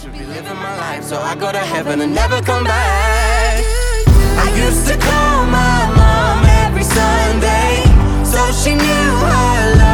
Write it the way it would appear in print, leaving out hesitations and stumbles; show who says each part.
Speaker 1: should be living my life so I go to heaven and never come back. I used to call my mom every Sunday, so she knew her love